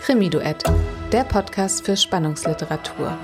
Krimi-Duett, der Podcast für Spannungsliteratur.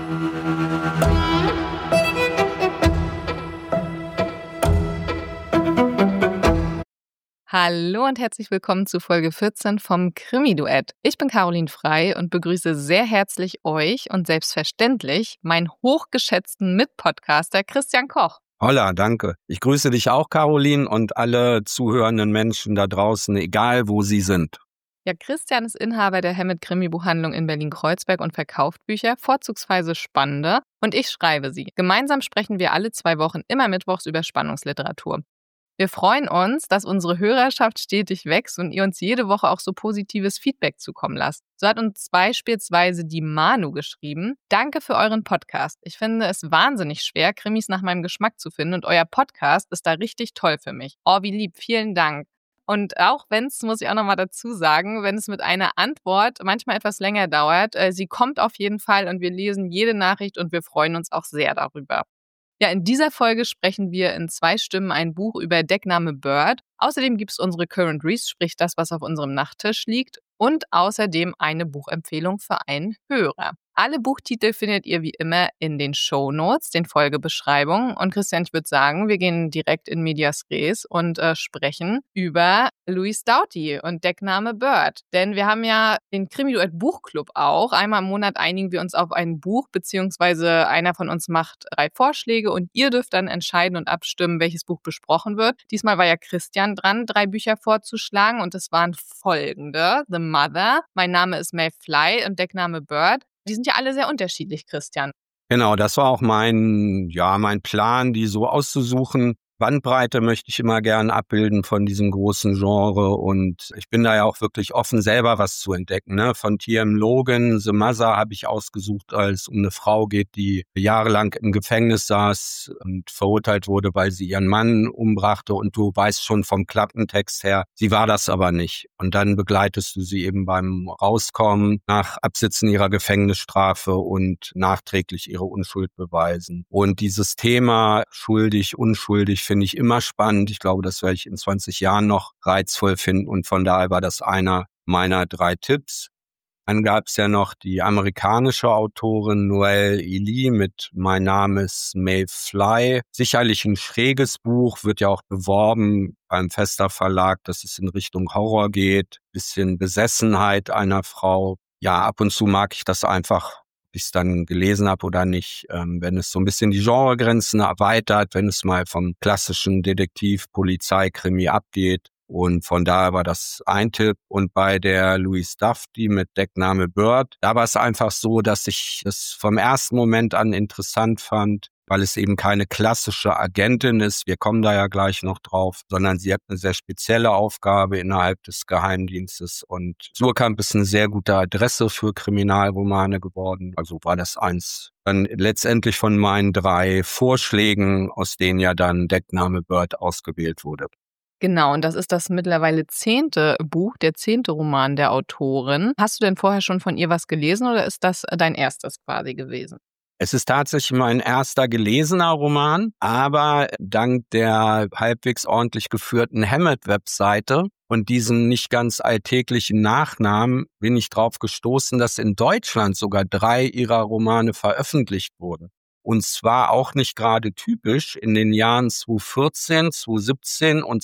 Hallo und herzlich willkommen zu Folge 14 vom Krimi-Duett. Ich bin Caroline Frey und begrüße sehr herzlich euch und selbstverständlich meinen hochgeschätzten Mitpodcaster Christian Koch. Holla, danke. Ich grüße dich auch, Caroline, und alle zuhörenden Menschen da draußen, egal wo sie sind. Ja, Christian ist Inhaber der Hammett Krimi-Buchhandlung in Berlin-Kreuzberg und verkauft Bücher, vorzugsweise spannende, und ich schreibe sie. Gemeinsam sprechen wir alle 2 Wochen immer mittwochs über Spannungsliteratur. Wir freuen uns, dass unsere Hörerschaft stetig wächst und ihr uns jede Woche auch so positives Feedback zukommen lasst. So hat uns beispielsweise die Manu geschrieben: Danke für euren Podcast. Ich finde es wahnsinnig schwer, Krimis nach meinem Geschmack zu finden und euer Podcast ist da richtig toll für mich. Oh, wie lieb, vielen Dank. Und auch wenn es, muss ich auch nochmal dazu sagen, wenn es mit einer Antwort manchmal etwas länger dauert, sie kommt auf jeden Fall und wir lesen jede Nachricht und wir freuen uns auch sehr darüber. Ja, in dieser Folge sprechen wir in 2 Stimmen ein Buch über Deckname Bird. Außerdem gibt es unsere Current Reads, sprich das, was auf unserem Nachttisch liegt. Und außerdem eine Buchempfehlung für einen Hörer. Alle Buchtitel findet ihr wie immer in den Shownotes, den Folgebeschreibungen. Und Christian, ich würde sagen, wir gehen direkt in medias res und sprechen über Louise Doughty und Deckname Bird. Denn wir haben ja den Krimi-Duett Buchclub auch. Einmal im Monat einigen wir uns auf ein Buch, beziehungsweise einer von uns macht 3 Vorschläge und ihr dürft dann entscheiden und abstimmen, welches Buch besprochen wird. Diesmal war ja Christian dran, 3 Bücher vorzuschlagen und es waren folgende: The Mother, Mein Name ist May Fly und Deckname Bird. Die sind ja alle sehr unterschiedlich, Christian. Genau, das war auch mein Plan, die so auszusuchen. Bandbreite möchte ich immer gern abbilden von diesem großen Genre und ich bin da ja auch wirklich offen, selber was zu entdecken. Ne? Von T.M. Logan, The Mother habe ich ausgesucht, als es um eine Frau geht, die jahrelang im Gefängnis saß und verurteilt wurde, weil sie ihren Mann umbrachte, und du weißt schon vom Klappentext her, sie war das aber nicht. Und dann begleitest du sie eben beim Rauskommen, nach Absitzen ihrer Gefängnisstrafe und nachträglich ihre Unschuld beweisen. Und dieses Thema schuldig, unschuldig finde ich immer spannend. Ich glaube, das werde ich in 20 Jahren noch reizvoll finden und von daher war das einer meiner 3 Tipps. Dann gab es ja noch die amerikanische Autorin Noelle Ely mit Mein Name ist May Fly. Sicherlich ein schräges Buch, wird ja auch beworben beim Vesta Verlag, dass es in Richtung Horror geht. Bisschen Besessenheit einer Frau. Ja, ab und zu mag ich das einfach, ob ich es dann gelesen habe oder nicht, wenn es so ein bisschen die Genregrenzen erweitert, wenn es mal vom klassischen Detektiv-Polizeikrimi abgeht. Und von daher war das ein Tipp. Und bei der Louise Doughty mit Deckname Bird, da war es einfach so, dass ich es vom ersten Moment an interessant fand, weil es eben keine klassische Agentin ist, wir kommen da ja gleich noch drauf, sondern sie hat eine sehr spezielle Aufgabe innerhalb des Geheimdienstes. Und Suhrkamp ist eine sehr gute Adresse für Kriminalromane geworden. Also war das eins dann letztendlich von meinen 3 Vorschlägen, aus denen ja dann Deckname Bird ausgewählt wurde. Genau, und das ist das mittlerweile 10. Buch, der 10. Roman der Autorin. Hast du denn vorher schon von ihr was gelesen oder ist das dein erstes quasi gewesen? Es ist tatsächlich mein erster gelesener Roman, aber dank der halbwegs ordentlich geführten Hammett-Webseite und diesem nicht ganz alltäglichen Nachnamen bin ich drauf gestoßen, dass in Deutschland sogar 3 ihrer Romane veröffentlicht wurden. Und zwar auch nicht gerade typisch. In den Jahren 2014, 2017 und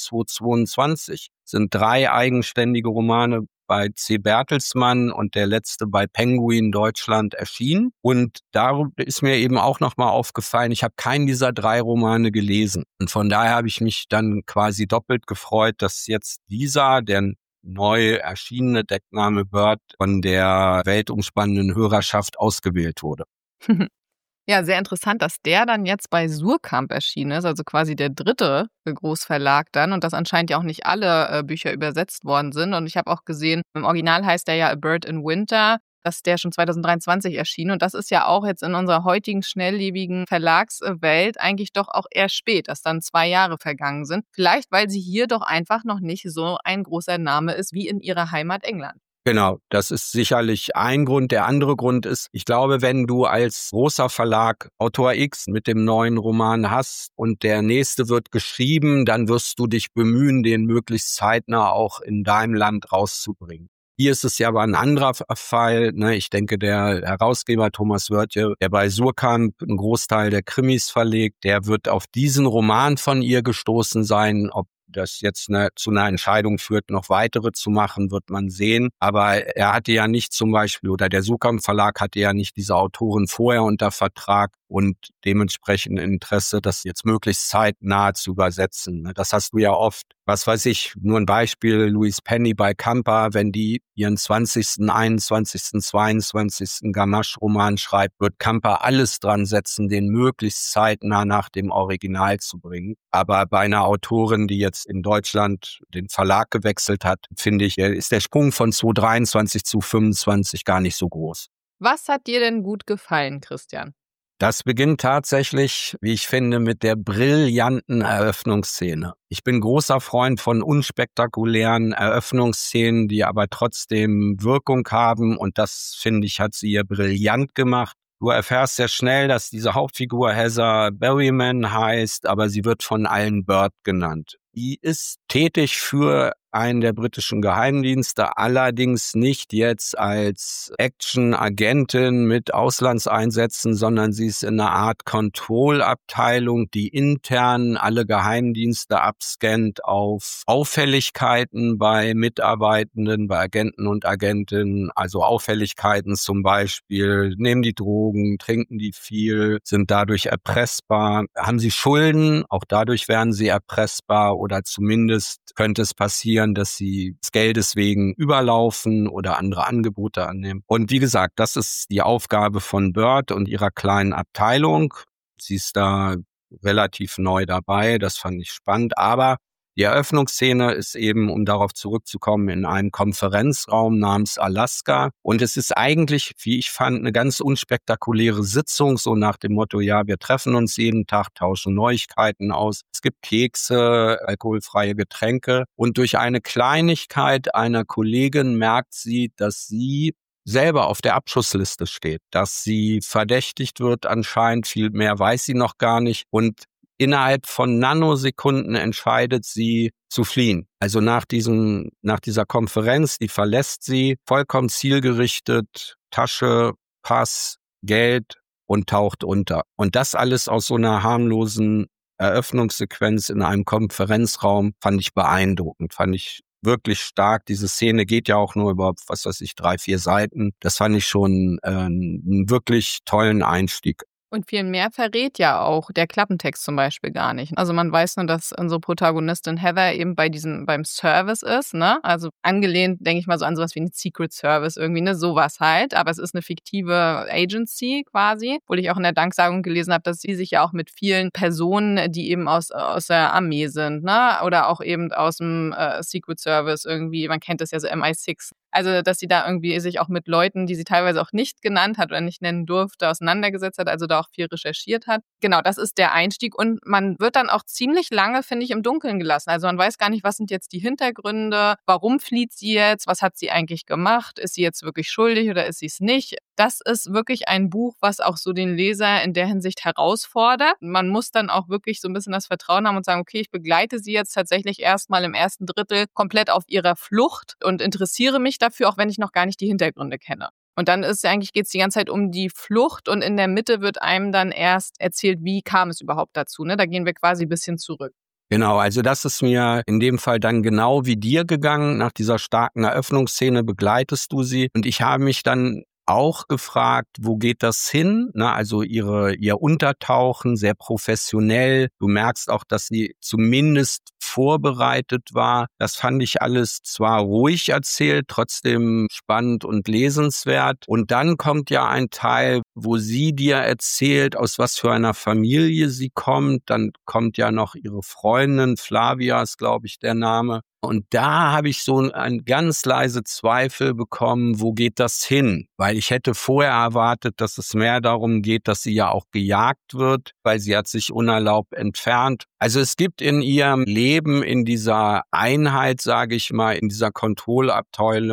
2022 sind 3 eigenständige Romane bei C. Bertelsmann und der letzte bei Penguin Deutschland erschienen. Und darum ist mir eben auch nochmal aufgefallen, ich habe keinen dieser 3 Romane gelesen. Und von daher habe ich mich dann quasi doppelt gefreut, dass jetzt der neu erschienene Deckname Bird von der weltumspannenden Hörerschaft ausgewählt wurde. Ja, sehr interessant, dass der dann jetzt bei Suhrkamp erschienen ist, also quasi der 3. Großverlag dann und dass anscheinend ja auch nicht alle Bücher übersetzt worden sind. Und ich habe auch gesehen, im Original heißt der ja A Bird in Winter, dass der schon 2023 erschien. Und das ist ja auch jetzt in unserer heutigen schnelllebigen Verlagswelt eigentlich doch auch eher spät, dass dann 2 Jahre vergangen sind. Vielleicht, weil sie hier doch einfach noch nicht so ein großer Name ist wie in ihrer Heimat England. Genau, das ist sicherlich ein Grund. Der andere Grund ist, ich glaube, wenn du als großer Verlag Autor X mit dem neuen Roman hast und der nächste wird geschrieben, dann wirst du dich bemühen, den möglichst zeitnah auch in deinem Land rauszubringen. Hier ist es ja aber ein anderer Fall. Ne? Ich denke, der Herausgeber Thomas Wörtje, der bei Suhrkamp einen Großteil der Krimis verlegt, der wird auf diesen Roman von ihr gestoßen sein. Ob das jetzt zu einer Entscheidung führt, noch weitere zu machen, wird man sehen. Aber er hatte ja nicht zum Beispiel, oder der Suhrkamp Verlag hatte ja nicht diese Autorin vorher unter Vertrag und dementsprechend Interesse, das jetzt möglichst zeitnah zu übersetzen. Das hast du ja oft. Was weiß ich, nur ein Beispiel, Louise Penny bei Kampa, wenn die ihren 20., 21., 22. Gamache-Roman schreibt, wird Kampa alles dran setzen, den möglichst zeitnah nach dem Original zu bringen. Aber bei einer Autorin, die jetzt in Deutschland den Verlag gewechselt hat, finde ich, ist der Sprung von 2023 zu 25 gar nicht so groß. Was hat dir denn gut gefallen, Christian? Das beginnt tatsächlich, wie ich finde, mit der brillanten Eröffnungsszene. Ich bin großer Freund von unspektakulären Eröffnungsszenen, die aber trotzdem Wirkung haben. Und das, finde ich, hat sie hier brillant gemacht. Du erfährst sehr schnell, dass diese Hauptfigur Heather Berryman heißt, aber sie wird von allen Bird genannt. Die ist tätig für einen der britischen Geheimdienste, allerdings nicht jetzt als Action-Agentin mit Auslandseinsätzen, sondern sie ist in einer Art Control-Abteilung, die intern alle Geheimdienste abscannt auf Auffälligkeiten bei Mitarbeitenden, bei Agenten und Agentinnen. Also Auffälligkeiten zum Beispiel, nehmen die Drogen, trinken die viel, sind dadurch erpressbar, haben sie Schulden, auch dadurch werden sie erpressbar oder zumindest könnte es passieren, dass sie des Geldes wegen überlaufen oder andere Angebote annehmen. Und wie gesagt, das ist die Aufgabe von Bird und ihrer kleinen Abteilung. Sie ist da relativ neu dabei, das fand ich spannend. Aber die Eröffnungsszene ist eben, um darauf zurückzukommen, in einem Konferenzraum namens Alaska. Und es ist eigentlich, wie ich fand, eine ganz unspektakuläre Sitzung, so nach dem Motto, ja, wir treffen uns jeden Tag, tauschen Neuigkeiten aus. Es gibt Kekse, alkoholfreie Getränke. Und durch eine Kleinigkeit einer Kollegin merkt sie, dass sie selber auf der Abschussliste steht, dass sie verdächtigt wird anscheinend, viel mehr weiß sie noch gar nicht. Und innerhalb von Nanosekunden entscheidet sie zu fliehen. Also nach dieser Konferenz, die verlässt sie vollkommen zielgerichtet, Tasche, Pass, Geld und taucht unter. Und das alles aus so einer harmlosen Eröffnungssequenz in einem Konferenzraum fand ich beeindruckend, fand ich wirklich stark. Diese Szene geht ja auch nur über, 3, 4 Seiten. Das fand ich schon einen wirklich tollen Einstieg. Und viel mehr verrät ja auch der Klappentext zum Beispiel gar nicht. Also man weiß nur, dass unsere Protagonistin Heather eben beim Service ist, ne? Also angelehnt, denke ich mal, so an sowas wie ein Secret Service irgendwie, ne? Sowas halt. Aber es ist eine fiktive Agency quasi. Obwohl ich auch in der Danksagung gelesen habe, dass sie sich ja auch mit vielen Personen, die eben aus der Armee sind, ne? Oder auch eben aus dem Secret Service irgendwie, man kennt das ja so MI6. Also, dass sie da irgendwie sich auch mit Leuten, die sie teilweise auch nicht genannt hat oder nicht nennen durfte, auseinandergesetzt hat, also da auch viel recherchiert hat. Genau, das ist der Einstieg und man wird dann auch ziemlich lange, finde ich, im Dunkeln gelassen. Also man weiß gar nicht, was sind jetzt die Hintergründe, warum flieht sie jetzt, was hat sie eigentlich gemacht, ist sie jetzt wirklich schuldig oder ist sie es nicht? Das ist wirklich ein Buch, was auch so den Leser in der Hinsicht herausfordert. Man muss dann auch wirklich so ein bisschen das Vertrauen haben und sagen, okay, ich begleite sie jetzt tatsächlich erstmal im ersten Drittel komplett auf ihrer Flucht und interessiere mich dafür, auch wenn ich noch gar nicht die Hintergründe kenne. Und dann geht's die ganze Zeit um die Flucht und in der Mitte wird einem dann erst erzählt, wie kam es überhaupt dazu. Ne? Da gehen wir quasi ein bisschen zurück. Genau, also das ist mir in dem Fall dann genau wie dir gegangen. Nach dieser starken Eröffnungsszene begleitest du sie. Und ich habe mich dann auch gefragt, wo geht das hin? Also ihr Untertauchen, sehr professionell. Du merkst auch, dass sie zumindest vorbereitet war. Das fand ich alles zwar ruhig erzählt, trotzdem spannend und lesenswert. Und dann kommt ja ein Teil, wo sie dir erzählt, aus was für einer Familie sie kommt. Dann kommt ja noch ihre Freundin, Flavia ist, glaube ich, der Name. Und da habe ich so ein ganz leise Zweifel bekommen, wo geht das hin? Weil ich hätte vorher erwartet, dass es mehr darum geht, dass sie ja auch gejagt wird, weil sie hat sich unerlaubt entfernt. Also es gibt in ihrem Leben, in dieser Einheit, sage ich mal, in dieser Kontrollabteilung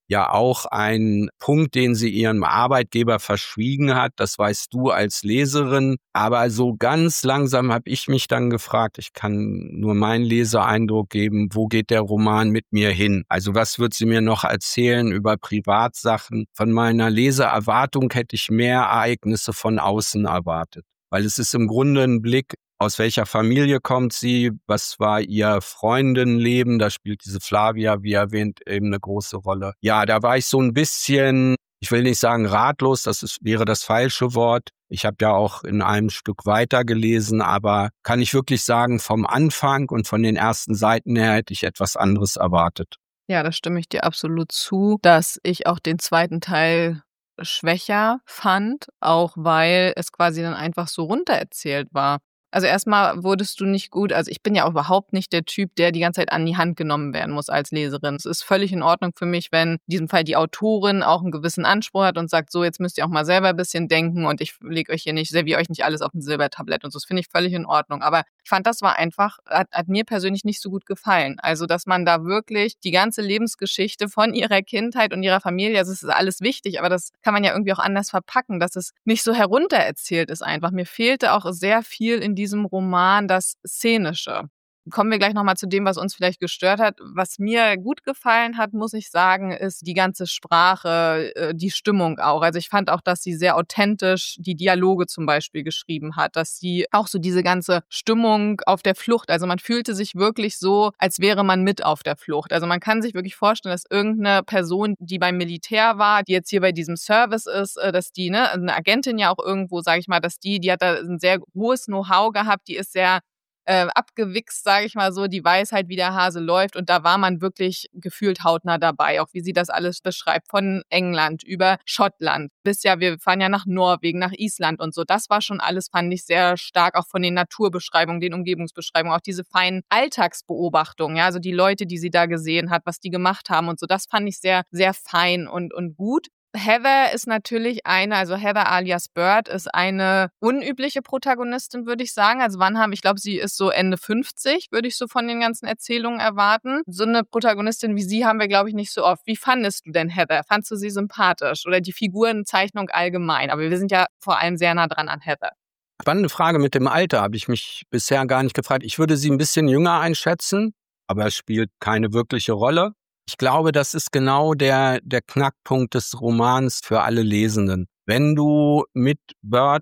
ja auch ein Punkt, den sie ihrem Arbeitgeber verschwiegen hat. Das weißt du als Leserin. Aber so ganz langsam habe ich mich dann gefragt, ich kann nur meinen Leseeindruck geben, wo geht der Roman mit mir hin? Also was wird sie mir noch erzählen über Privatsachen? Von meiner Leseerwartung hätte ich mehr Ereignisse von außen erwartet. Weil es ist im Grunde ein Blick, aus welcher Familie kommt sie, was war ihr Freundinnenleben, da spielt diese Flavia, wie erwähnt, eben eine große Rolle. Ja, da war ich so ein bisschen, ich will nicht sagen ratlos, wäre das falsche Wort. Ich habe ja auch in einem Stück weitergelesen, aber kann ich wirklich sagen, vom Anfang und von den ersten Seiten her hätte ich etwas anderes erwartet. Ja, da stimme ich dir absolut zu, dass ich auch den zweiten Teil schwächer fand, auch weil es quasi dann einfach so runtererzählt war. Also erstmal wurdest du nicht gut, also ich bin ja auch überhaupt nicht der Typ, der die ganze Zeit an die Hand genommen werden muss als Leserin. Es ist völlig in Ordnung für mich, wenn in diesem Fall die Autorin auch einen gewissen Anspruch hat und sagt, so jetzt müsst ihr auch mal selber ein bisschen denken und ich serviere euch nicht alles auf ein Silbertablett und so. Das finde ich völlig in Ordnung. Aber ich fand, das war einfach, hat mir persönlich nicht so gut gefallen. Also, dass man da wirklich die ganze Lebensgeschichte von ihrer Kindheit und ihrer Familie, also es ist alles wichtig, aber das kann man ja irgendwie auch anders verpacken, dass es nicht so heruntererzählt ist einfach. Mir fehlte auch sehr viel in diesem Roman das Szenische. Kommen wir gleich nochmal zu dem, was uns vielleicht gestört hat. Was mir gut gefallen hat, muss ich sagen, ist die ganze Sprache, die Stimmung auch. Also ich fand auch, dass sie sehr authentisch die Dialoge zum Beispiel geschrieben hat, dass sie auch so diese ganze Stimmung auf der Flucht, also man fühlte sich wirklich so, als wäre man mit auf der Flucht. Also man kann sich wirklich vorstellen, dass irgendeine Person, die beim Militär war, die jetzt hier bei diesem Service ist, dass die, ne, eine Agentin ja auch irgendwo, sage ich mal, dass die hat da ein sehr hohes Know-how gehabt, die ist sehr abgewichst, sage ich mal so, die weiß halt, wie der Hase läuft und da war man wirklich gefühlt hautnah dabei, auch wie sie das alles beschreibt, von England über Schottland bis wir fahren ja nach Norwegen, nach Island und so. Das war schon alles, fand ich, sehr stark, auch von den Naturbeschreibungen, den Umgebungsbeschreibungen, auch diese feinen Alltagsbeobachtungen, ja, also die Leute, die sie da gesehen hat, was die gemacht haben und so, das fand ich sehr, sehr fein und gut. Heather ist natürlich also Heather alias Bird ist eine unübliche Protagonistin, würde ich sagen. Also ich glaube, sie ist so Ende 50, würde ich so von den ganzen Erzählungen erwarten. So eine Protagonistin wie sie haben wir, glaube ich, nicht so oft. Wie fandest du denn Heather? Fandst du sie sympathisch? Oder die Figurenzeichnung allgemein? Aber wir sind ja vor allem sehr nah dran an Heather. Spannende Frage mit dem Alter, habe ich mich bisher gar nicht gefragt. Ich würde sie ein bisschen jünger einschätzen, aber es spielt keine wirkliche Rolle. Ich glaube, das ist genau der Knackpunkt des Romans für alle Lesenden. Wenn du mit Bird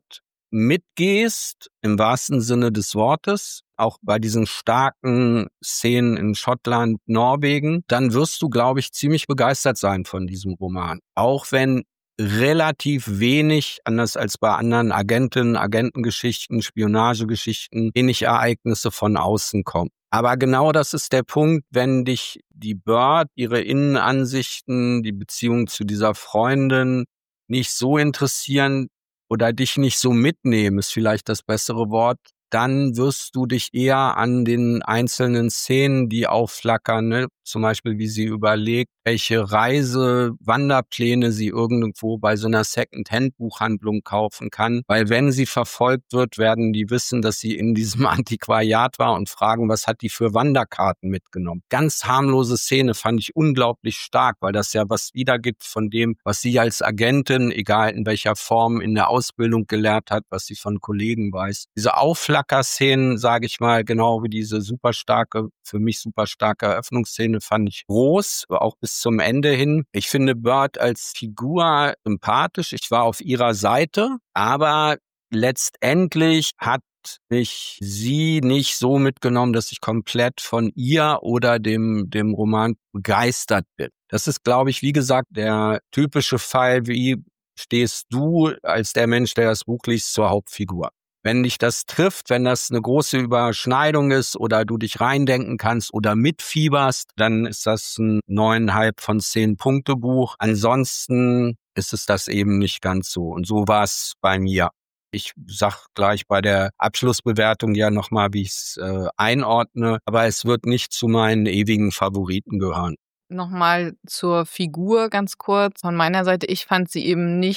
mitgehst, im wahrsten Sinne des Wortes, auch bei diesen starken Szenen in Schottland, Norwegen, dann wirst du, glaube ich, ziemlich begeistert sein von diesem Roman. Auch wenn relativ wenig, anders als bei anderen Agentengeschichten, Spionagegeschichten, wenig Ereignisse von außen kommen. Aber genau das ist der Punkt, wenn dich die Bird, ihre Innenansichten, die Beziehung zu dieser Freundin nicht so interessieren oder dich nicht so mitnehmen, ist vielleicht das bessere Wort, dann wirst du dich eher an den einzelnen Szenen, die aufflackern, ne? Zum Beispiel, wie sie überlegt, welche Wanderpläne sie irgendwo bei so einer Second-Hand-Buchhandlung kaufen kann. Weil wenn sie verfolgt wird, werden die wissen, dass sie in diesem Antiquariat war und fragen, was hat die für Wanderkarten mitgenommen. Ganz harmlose Szene, fand ich unglaublich stark, weil das ja was wiedergibt von dem, was sie als Agentin, egal in welcher Form, in der Ausbildung gelernt hat, was sie von Kollegen weiß. Diese Aufflacker-Szenen, sage ich mal, genau wie diese für mich super starke Eröffnungsszene, fand ich groß, auch bis zum Ende hin. Ich finde Bird als Figur sympathisch. Ich war auf ihrer Seite, aber letztendlich hat mich sie nicht so mitgenommen, dass ich komplett von ihr oder dem Roman begeistert bin. Das ist, glaube ich, wie gesagt, der typische Fall, wie stehst du als der Mensch, der das Buch liest, zur Hauptfigur. Wenn dich das trifft, wenn das eine große Überschneidung ist oder du dich reindenken kannst oder mitfieberst, dann ist das ein 9,5 von 10 Punkte Buch. Ansonsten ist es das eben nicht ganz so. Und so war es bei mir. Ich sag gleich bei der Abschlussbewertung ja nochmal, wie ich es einordne, aber es wird nicht zu meinen ewigen Favoriten gehören. Nochmal zur Figur ganz kurz von meiner Seite. Ich fand sie eben nicht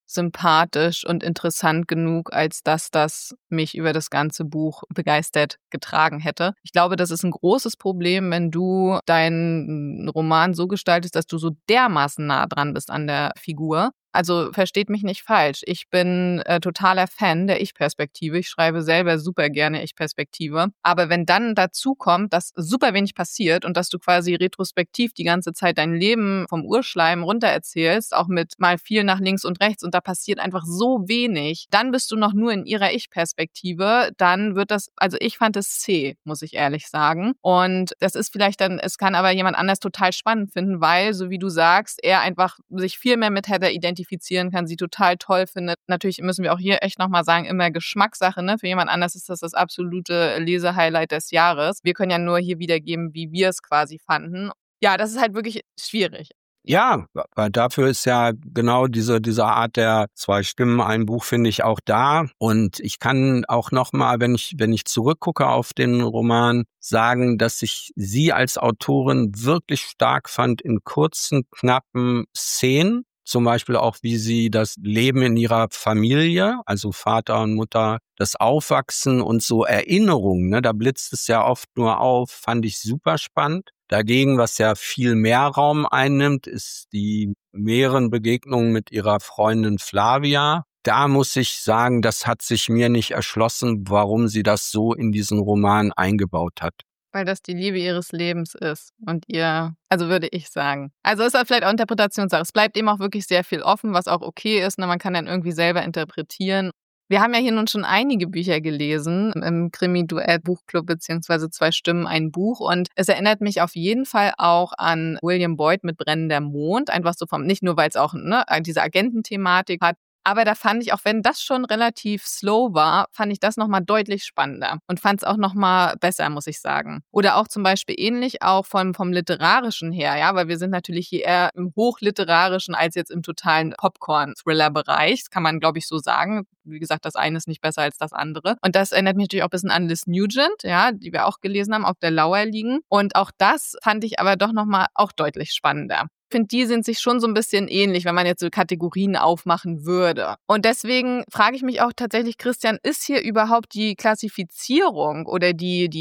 sympathisch und interessant genug, als dass das mich über das ganze Buch begeistert getragen hätte. Ich glaube, das ist ein großes Problem, wenn du deinen Roman so gestaltest, dass du so dermaßen nah dran bist an der Figur. Also versteht mich nicht falsch. Ich bin totaler Fan der Ich-Perspektive. Ich schreibe selber super gerne Ich-Perspektive. Aber wenn dann dazu kommt, dass super wenig passiert und dass du quasi retrospektiv die ganze Zeit dein Leben vom Urschleim runter erzählst, auch mit mal viel nach links und rechts und da passiert einfach so wenig, dann bist du noch nur in ihrer Ich-Perspektive, dann wird das, also ich fand es zäh, muss ich ehrlich sagen. Und das ist vielleicht dann, es kann aber jemand anders total spannend finden, weil, so wie du sagst, er einfach sich viel mehr mit Heather identifizieren kann, sie total toll findet. Natürlich müssen wir auch hier echt nochmal sagen, immer Geschmackssache, ne? Für jemand anders ist das absolute Lesehighlight des Jahres. Wir können ja nur hier wiedergeben, wie wir es quasi fanden. Ja, das ist halt wirklich schwierig. Ja, weil dafür ist ja genau diese Art der 2 Stimmen, ein Buch, finde ich, auch da. Und ich kann auch nochmal, wenn ich zurückgucke auf den Roman, sagen, dass ich sie als Autorin wirklich stark fand in kurzen, knappen Szenen. Zum Beispiel auch, wie sie das Leben in ihrer Familie, also Vater und Mutter, das Aufwachsen und so Erinnerungen, ne, da blitzt es ja oft nur auf, fand ich super spannend. Dagegen, was ja viel mehr Raum einnimmt, ist die mehreren Begegnungen mit ihrer Freundin Flavia. Da muss ich sagen, das hat sich mir nicht erschlossen, warum sie das so in diesen Roman eingebaut hat. Weil das die Liebe ihres Lebens ist und ihr, also würde ich sagen. Also ist das vielleicht auch Interpretationssache. Es bleibt eben auch wirklich sehr viel offen, was auch okay ist. Ne? Man kann dann irgendwie selber interpretieren. Wir haben ja hier nun schon einige Bücher gelesen im Krimi-Duell-Buchclub beziehungsweise 2 Stimmen, ein Buch. Und es erinnert mich auf jeden Fall auch an William Boyd mit Brennender Mond. Einfach so nicht nur, weil es auch diese Agententhematik hat. Aber da fand ich, auch wenn das schon relativ slow war, fand ich das nochmal deutlich spannender und fand es auch nochmal besser, muss ich sagen. Oder auch zum Beispiel ähnlich auch vom Literarischen her, ja, weil wir sind natürlich hier eher im Hochliterarischen als jetzt im totalen Popcorn-Thriller-Bereich. Das kann man, glaube ich, so sagen. Wie gesagt, das eine ist nicht besser als das andere. Und das erinnert mich natürlich auch ein bisschen an Liz Nugent, ja, die wir auch gelesen haben, auf der Lauer liegen. Und auch das fand ich aber doch nochmal auch deutlich spannender. Ich finde, die sind sich schon so ein bisschen ähnlich, wenn man jetzt so Kategorien aufmachen würde. Und deswegen frage ich mich auch tatsächlich, Christian, ist hier überhaupt die Klassifizierung oder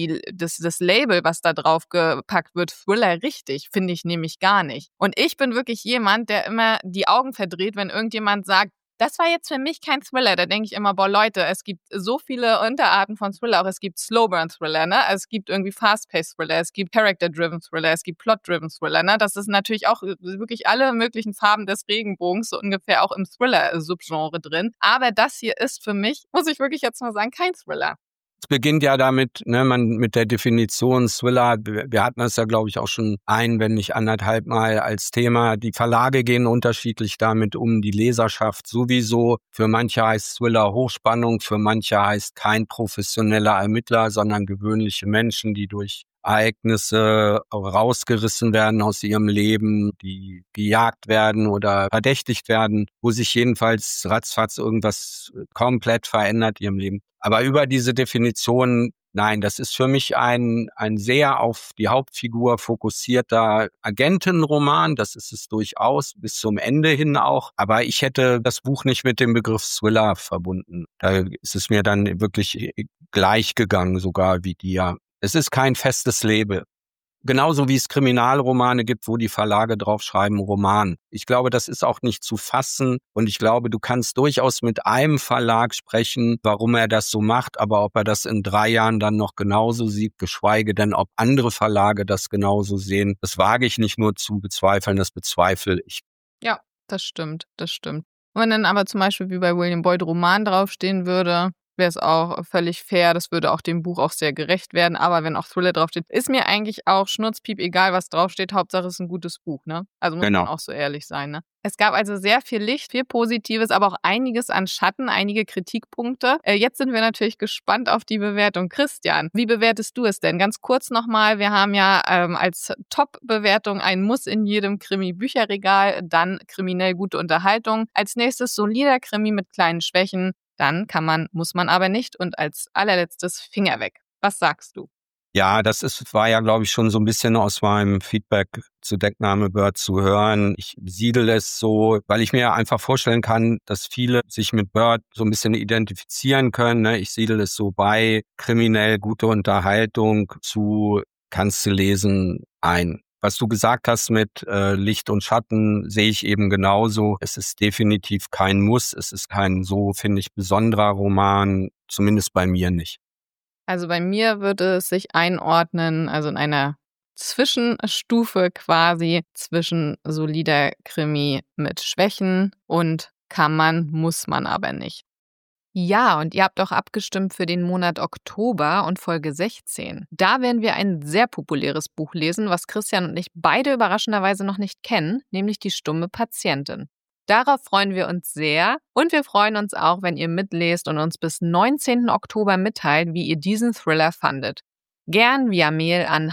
das Label, was da drauf gepackt wird, Thriller, richtig? Finde ich nämlich gar nicht. Und ich bin wirklich jemand, der immer die Augen verdreht, wenn irgendjemand sagt, das war jetzt für mich kein Thriller. Da denke ich immer, boah Leute, es gibt so viele Unterarten von Thriller. Auch es gibt Slowburn-Thriller, ne? Es gibt irgendwie Fast-Paced-Thriller, es gibt Character-Driven-Thriller, es gibt Plot-Driven-Thriller, ne? Das ist natürlich auch wirklich alle möglichen Farben des Regenbogens so ungefähr auch im Thriller-Subgenre drin. Aber das hier ist für mich, muss ich wirklich jetzt mal sagen, kein Thriller. Es beginnt ja damit, ne, mit der Definition Thriller. Wir hatten das ja, glaube ich, auch schon wenn nicht 1,5 Mal als Thema. Die Verlage gehen unterschiedlich damit um, die Leserschaft sowieso. Für manche heißt Thriller Hochspannung, für manche heißt kein professioneller Ermittler, sondern gewöhnliche Menschen, die durch Ereignisse rausgerissen werden aus ihrem Leben, die gejagt werden oder verdächtigt werden, wo sich jedenfalls ratzfatz irgendwas komplett verändert in ihrem Leben. Aber über diese Definition, nein, das ist für mich ein sehr auf die Hauptfigur fokussierter Agentenroman. Das ist es durchaus, bis zum Ende hin auch. Aber ich hätte das Buch nicht mit dem Begriff Thriller verbunden. Da ist es mir dann wirklich gleich gegangen, sogar wie dir. Es ist kein festes Label. Genauso wie es Kriminalromane gibt, wo die Verlage draufschreiben, Roman. Ich glaube, das ist auch nicht zu fassen. Und ich glaube, du kannst durchaus mit einem Verlag sprechen, warum er das so macht. Aber ob er das in 3 Jahren dann noch genauso sieht, geschweige denn, ob andere Verlage das genauso sehen, das wage ich nicht nur zu bezweifeln, das bezweifle ich. Ja, das stimmt, das stimmt. Und wenn dann aber zum Beispiel wie bei William Boyd Roman draufstehen würde, wäre es auch völlig fair. Das würde auch dem Buch auch sehr gerecht werden. Aber wenn auch Thriller draufsteht, ist mir eigentlich auch schnurzpiep egal, was draufsteht. Hauptsache es ist ein gutes Buch, ne? Also muss man auch so ehrlich sein, ne? Es gab also sehr viel Licht, viel Positives, aber auch einiges an Schatten, einige Kritikpunkte. Jetzt sind wir natürlich gespannt auf die Bewertung. Christian, wie bewertest du es denn? Ganz kurz nochmal, wir haben ja als Top-Bewertung ein Muss in jedem Krimi-Bücherregal, dann kriminell gute Unterhaltung. Als nächstes solider Krimi mit kleinen Schwächen. Dann muss man aber nicht. Und als allerletztes Finger weg. Was sagst du? Ja, war ja, glaube ich, schon so ein bisschen aus meinem Feedback zu Deckname Bird zu hören. Ich siedle es so, weil ich mir ja einfach vorstellen kann, dass viele sich mit Bird so ein bisschen identifizieren können. Ne? Ich siedle es so bei kriminell gute Unterhaltung zu kannst du lesen ein. Was du gesagt hast mit Licht und Schatten, sehe ich eben genauso. Es ist definitiv kein Muss. Es ist kein so, finde ich, besonderer Roman, zumindest bei mir nicht. Also bei mir würde es sich einordnen, also in einer Zwischenstufe quasi zwischen solider Krimi mit Schwächen und kann man, muss man aber nicht. Ja, und ihr habt auch abgestimmt für den Monat Oktober und Folge 16. Da werden wir ein sehr populäres Buch lesen, was Christian und ich beide überraschenderweise noch nicht kennen, nämlich Die stumme Patientin. Darauf freuen wir uns sehr und wir freuen uns auch, wenn ihr mitlest und uns bis 19. Oktober mitteilt, wie ihr diesen Thriller fandet. Gern via Mail an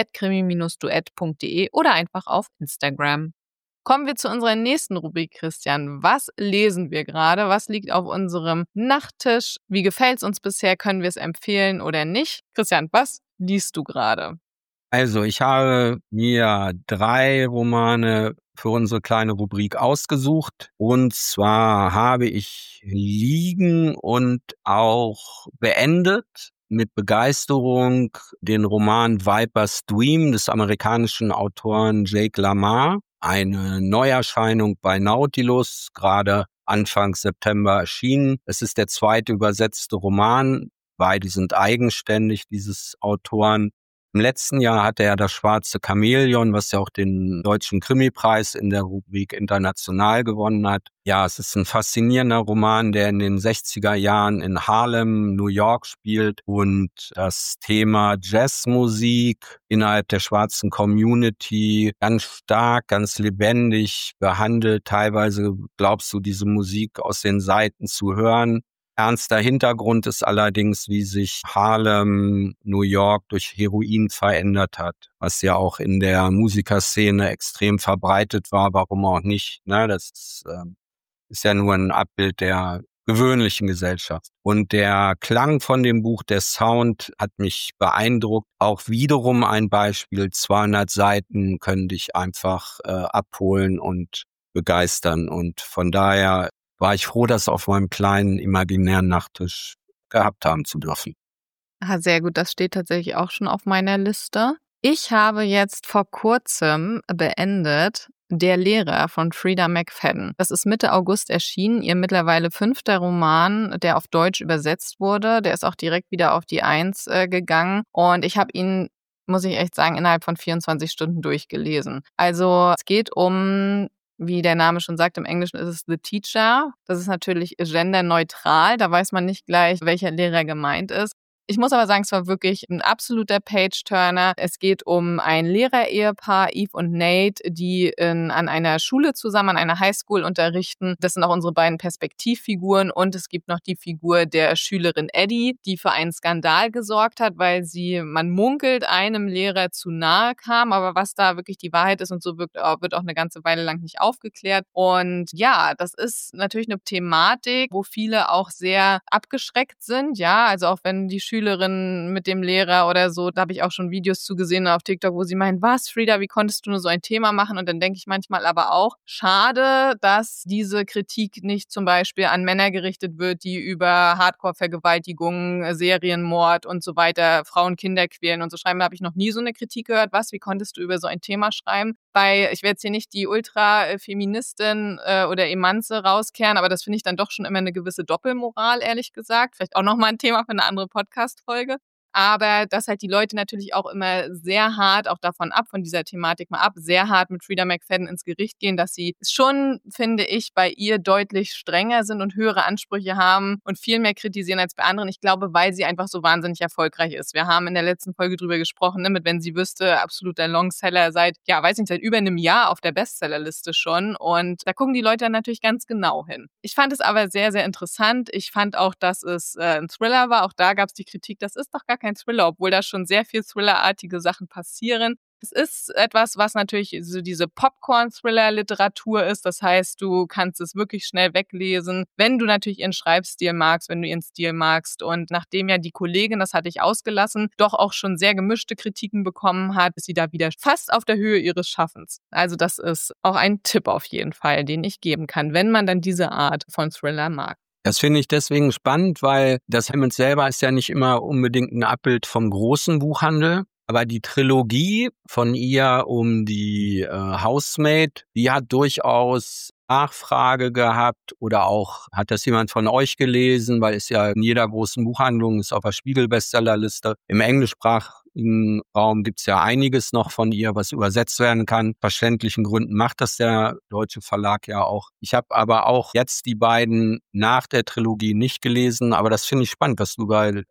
hallo@krimi-duett.de oder einfach auf Instagram. Kommen wir zu unserer nächsten Rubrik, Christian. Was lesen wir gerade? Was liegt auf unserem Nachttisch? Wie gefällt es uns bisher? Können wir es empfehlen oder nicht? Christian, was liest du gerade? Also, ich habe mir 3 Romane für unsere kleine Rubrik ausgesucht. Und zwar habe ich liegen und auch beendet mit Begeisterung den Roman Viper's Dream des amerikanischen Autoren Jake LaMar. Eine Neuerscheinung bei Nautilus, gerade Anfang September erschienen. Es ist der zweite übersetzte Roman. Beide sind eigenständig, dieses Autoren. Im letzten Jahr hatte er das Schwarze Chamäleon, was ja auch den Deutschen Krimipreis in der Rubrik International gewonnen hat. Ja, es ist ein faszinierender Roman, der in den 60er Jahren in Harlem, New York spielt und das Thema Jazzmusik innerhalb der schwarzen Community ganz stark, ganz lebendig behandelt. Teilweise glaubst du, diese Musik aus den Seiten zu hören. Ernster Hintergrund ist allerdings, wie sich Harlem, New York durch Heroin verändert hat, was ja auch in der Musikerszene extrem verbreitet war, warum auch nicht. Ne? Das ist ja nur ein Abbild der gewöhnlichen Gesellschaft. Und der Klang von dem Buch, der Sound hat mich beeindruckt. Auch wiederum ein Beispiel, 200 Seiten können dich einfach abholen und begeistern. Und von daher war ich froh, das auf meinem kleinen imaginären Nachttisch gehabt haben zu dürfen. Sehr gut, das steht tatsächlich auch schon auf meiner Liste. Ich habe jetzt vor kurzem beendet Der Lehrer von Frida McFadden. Das ist Mitte August erschienen, ihr mittlerweile 5. Roman, der auf Deutsch übersetzt wurde. Der ist auch direkt wieder auf die 1 gegangen und ich habe ihn, muss ich echt sagen, innerhalb von 24 Stunden durchgelesen. Also es geht um, wie der Name schon sagt, im Englischen ist es The Teacher. Das ist natürlich genderneutral, da weiß man nicht gleich, welcher Lehrer gemeint ist. Ich muss aber sagen, es war wirklich ein absoluter Page-Turner. Es geht um ein Lehrer-Ehepaar, Eve und Nate, die an einer Schule zusammen, an einer Highschool unterrichten. Das sind auch unsere beiden Perspektivfiguren. Und es gibt noch die Figur der Schülerin Eddie, die für einen Skandal gesorgt hat, weil sie, man munkelt, einem Lehrer zu nahe kam. Aber was da wirklich die Wahrheit ist und so wird auch eine ganze Weile lang nicht aufgeklärt. Und ja, das ist natürlich eine Thematik, wo viele auch sehr abgeschreckt sind. Ja, also auch wenn die Schülerin mit dem Lehrer oder so, da habe ich auch schon Videos zugesehen auf TikTok, wo sie meinen, was, Frida, wie konntest du nur so ein Thema machen? Und dann denke ich manchmal aber auch, schade, dass diese Kritik nicht zum Beispiel an Männer gerichtet wird, die über Hardcore-Vergewaltigung, Serienmord und so weiter, Frauen, Kinder quälen und so schreiben. Da habe ich noch nie so eine Kritik gehört. Was, wie konntest du über so ein Thema schreiben? Weil ich werde jetzt hier nicht die Ultra-Feministin oder Emanze rauskehren, aber das finde ich dann doch schon immer eine gewisse Doppelmoral, ehrlich gesagt. Vielleicht auch nochmal ein Thema für eine andere Podcast-Folge. Aber dass halt die Leute natürlich auch immer sehr hart, auch davon ab, von dieser Thematik mal ab, sehr hart mit Frida McFadden ins Gericht gehen, dass sie schon, finde ich, bei ihr deutlich strenger sind und höhere Ansprüche haben und viel mehr kritisieren als bei anderen. Ich glaube, weil sie einfach so wahnsinnig erfolgreich ist. Wir haben in der letzten Folge drüber gesprochen, ne, mit Wenn sie wüsste, absoluter Longseller seit über einem Jahr auf der Bestsellerliste schon. Und da gucken die Leute dann natürlich ganz genau hin. Ich fand es aber sehr, sehr interessant. Ich fand auch, dass es ein Thriller war. Auch da gab es die Kritik, das ist doch gar kein Thriller, obwohl da schon sehr viel Thrillerartige Sachen passieren. Es ist etwas, was natürlich so diese Popcorn-Thriller-Literatur ist. Das heißt, du kannst es wirklich schnell weglesen, wenn du natürlich ihren Schreibstil magst, wenn du ihren Stil magst. Und nachdem ja die Kollegin, das hatte ich ausgelassen, doch auch schon sehr gemischte Kritiken bekommen hat, ist sie da wieder fast auf der Höhe ihres Schaffens. Also das ist auch ein Tipp auf jeden Fall, den ich geben kann, wenn man dann diese Art von Thriller mag. Das finde ich deswegen spannend, weil das Hammett selber ist ja nicht immer unbedingt ein Abbild vom großen Buchhandel. Aber die Trilogie von ihr um die Housemaid, die hat durchaus Nachfrage gehabt oder auch, hat das jemand von euch gelesen, weil es ja in jeder großen Buchhandlung ist auf der Spiegel-Bestsellerliste. Im englischsprachigen Raum gibt's ja einiges noch von ihr, was übersetzt werden kann. Verständlichen Gründen macht das der deutsche Verlag ja auch. Ich habe aber auch jetzt die beiden nach der Trilogie nicht gelesen, aber das finde ich spannend, was du bei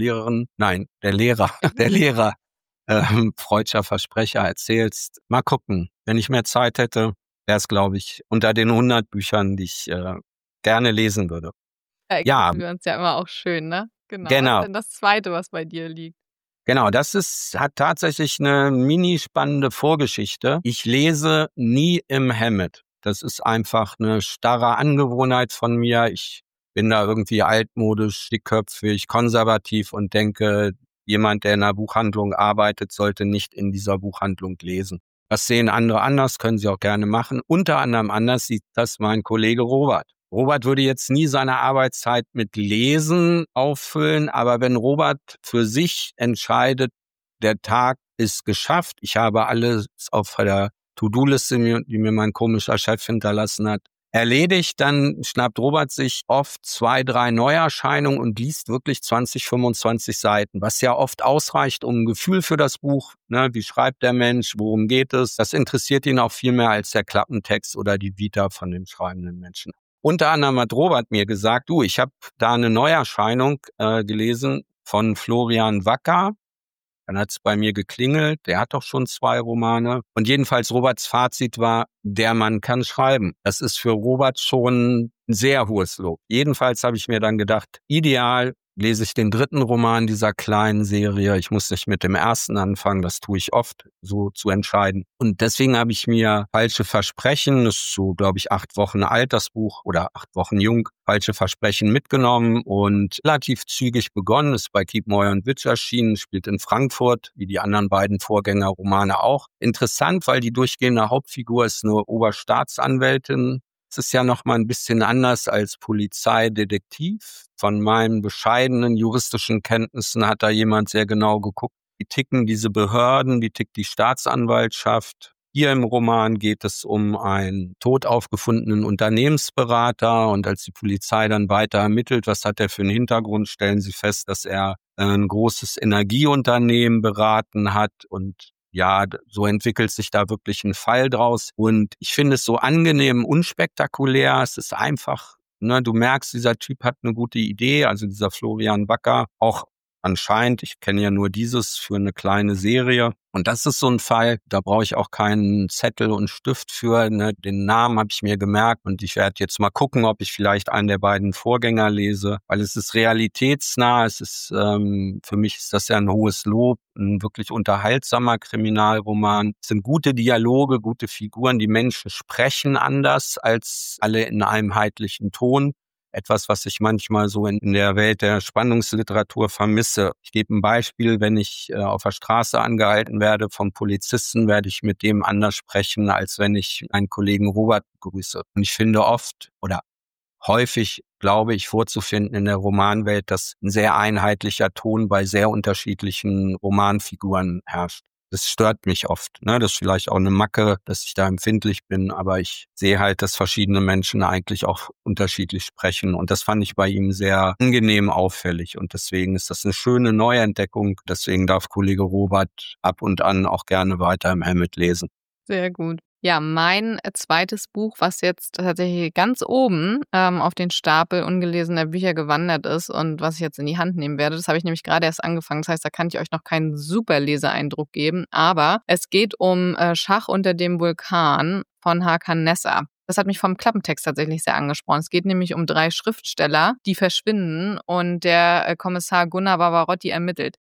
der Lehrer freudscher Versprecher erzählst. Mal gucken. Wenn ich mehr Zeit hätte, wäre es, glaube ich, unter den 100 Büchern, die ich gerne lesen würde. Ja, wir uns ja immer auch schön, ne? Genau. Was ist denn das Zweite, was bei dir liegt? Genau, hat tatsächlich eine mini-spannende Vorgeschichte. Ich lese nie im Hammett. Das ist einfach eine starre Angewohnheit von mir. Ich bin da irgendwie altmodisch, dickköpfig, konservativ und denke, jemand, der in einer Buchhandlung arbeitet, sollte nicht in dieser Buchhandlung lesen. Das sehen andere anders, können sie auch gerne machen. Unter anderem anders sieht das mein Kollege Robert. Robert würde jetzt nie seine Arbeitszeit mit Lesen auffüllen, aber wenn Robert für sich entscheidet, der Tag ist geschafft, ich habe alles auf der To-Do-Liste, die mir mein komischer Chef hinterlassen hat, erledigt, dann schnappt Robert sich oft 2, 3 Neuerscheinungen und liest wirklich 20, 25 Seiten, was ja oft ausreicht, um ein Gefühl für das Buch, ne, wie schreibt der Mensch, worum geht es, das interessiert ihn auch viel mehr als der Klappentext oder die Vita von dem schreibenden Menschen. Unter anderem hat Robert mir gesagt, ich habe da eine Neuerscheinung gelesen von Florian Wacker. Dann hat es bei mir geklingelt, der hat doch schon 2 Romane. Und jedenfalls Roberts Fazit war, der Mann kann schreiben. Das ist für Robert schon ein sehr hohes Lob. Jedenfalls habe ich mir dann gedacht, ideal, lese ich den 3. Roman dieser kleinen Serie. Ich muss nicht mit dem ersten anfangen, das tue ich oft, so zu entscheiden. Und deswegen habe ich mir Falsche Versprechen, das ist so, glaube ich, 8 Wochen alt, das Buch, oder 8 Wochen jung, Falsche Versprechen mitgenommen und relativ zügig begonnen. Ist bei Kiepenheuer und Witsch erschienen, spielt in Frankfurt, wie die anderen beiden Vorgängerromane auch. Interessant, weil die durchgehende Hauptfigur ist eine Oberstaatsanwältin. Es ist ja noch mal ein bisschen anders als Polizeidetektiv. Von meinen bescheidenen juristischen Kenntnissen hat da jemand sehr genau geguckt, wie ticken diese Behörden, wie tickt die Staatsanwaltschaft. Hier im Roman geht es um einen tot aufgefundenen Unternehmensberater und als die Polizei dann weiter ermittelt, was hat er für einen Hintergrund, stellen sie fest, dass er ein großes Energieunternehmen beraten hat und ja, so entwickelt sich da wirklich ein Fall draus. Und ich finde es so angenehm, unspektakulär. Es ist einfach, ne, du merkst, dieser Typ hat eine gute Idee, also dieser Florian Wacker, auch anscheinend, ich kenne ja nur dieses für eine kleine Serie. Und das ist so ein Fall, da brauche ich auch keinen Zettel und Stift für. Ne? Den Namen habe ich mir gemerkt und ich werde jetzt mal gucken, ob ich vielleicht einen der beiden Vorgänger lese, weil es ist realitätsnah. Es ist für mich ist das ja ein hohes Lob, ein wirklich unterhaltsamer Kriminalroman. Es sind gute Dialoge, gute Figuren. Die Menschen sprechen anders als alle in einem einheitlichen Ton. Etwas, was ich manchmal so in der Welt der Spannungsliteratur vermisse. Ich gebe ein Beispiel, wenn ich auf der Straße angehalten werde vom Polizisten, werde ich mit dem anders sprechen, als wenn ich einen Kollegen Robert begrüße. Und ich finde oft oder häufig, glaube ich, vorzufinden in der Romanwelt, dass ein sehr einheitlicher Ton bei sehr unterschiedlichen Romanfiguren herrscht. Das stört mich oft. Ne? Das ist vielleicht auch eine Macke, dass ich da empfindlich bin, aber ich sehe halt, dass verschiedene Menschen eigentlich auch unterschiedlich sprechen und das fand ich bei ihm sehr angenehm auffällig und deswegen ist das eine schöne Neuentdeckung. Deswegen darf Kollege Robert ab und an auch gerne weiter im Hammett lesen. Sehr gut. Ja, mein zweites Buch, was jetzt tatsächlich ganz oben auf den Stapel ungelesener Bücher gewandert ist und was ich jetzt in die Hand nehmen werde, das habe ich nämlich gerade erst angefangen. Das heißt, da kann ich euch noch keinen super Leseeindruck geben. Aber es geht um Schach unter dem Vulkan von Hakan Nesser. Das hat mich vom Klappentext tatsächlich sehr angesprochen. Es geht nämlich um 3 Schriftsteller, die verschwinden und der Kommissar Gunnar Barbarotti ermittelt.